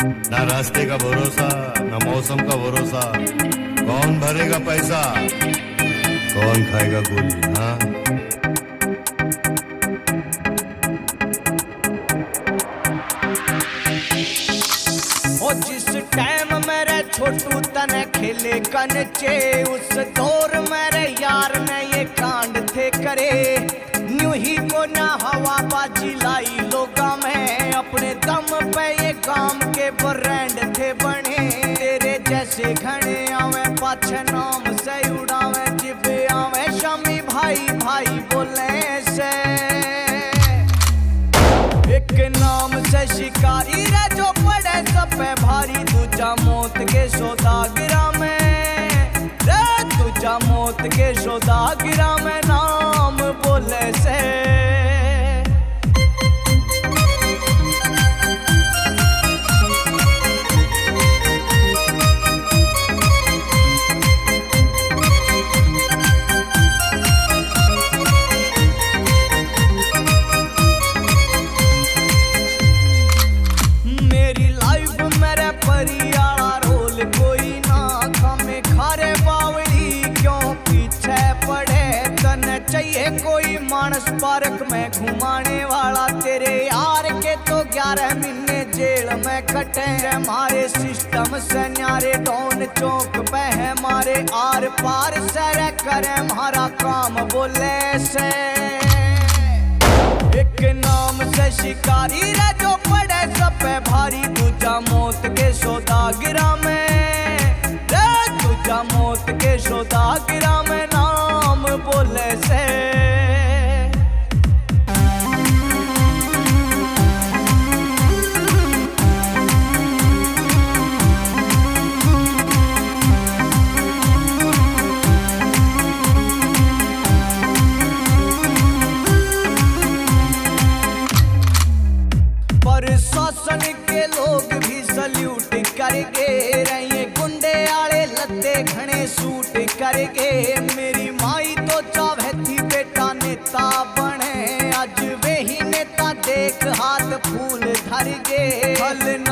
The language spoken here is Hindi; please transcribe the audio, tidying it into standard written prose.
ना रास्ते का भरोसा, ना मौसम का भरोसा। कौन भरेगा पैसा, कौन खाएगा गोली? हाँ, ओ जिस टाइम मेरे छोटू तने खेले कनचे, उस दौर मेरे यार ने ये कांड थे करे। न्यू ही को ना हवाबाजी लाई लोगा में, अपने दम पे ये काम के ब्रांड थे बने। तेरे जैसे घने आवे पाछे नाम से उड़ावे, जिबे आवे शामी भाई भाई बोले से। एक नाम से शिकारी रे जो पड़े सब पे भारी, दूजा मौत के सौदागिरा में रे, दूजा मौत के सौदागिरा में नाम बोले से। मेरी लाइफ मेरे परियाला रोल कोई ना खामे खारे बावड़ी, क्यों पीछे पड़े तने चाहिए कोई मानस पार्क में घुमाने वाला। तेरे यार के तो 11 महीने जेल में कटे, हमारे सिस्टम से न्यारे डॉन चौक पे है मारे। आर पार सर करे हमारा काम बोले से। एक नाम से शिकारी रे जो पड़े सब पे भारी, दूजा मौत के सौदागिरा में रे, दूजा मौत के सौदागिरा में नाम बोले से। प्रशासन के लोग भी सल्यूट करके रहे, गुंडे आले लत्ते घने सूट करके। मेरी माई तो चाहे थी बेटा नेता बने, आज वे ही नेता देख हाथ फूल धर गे।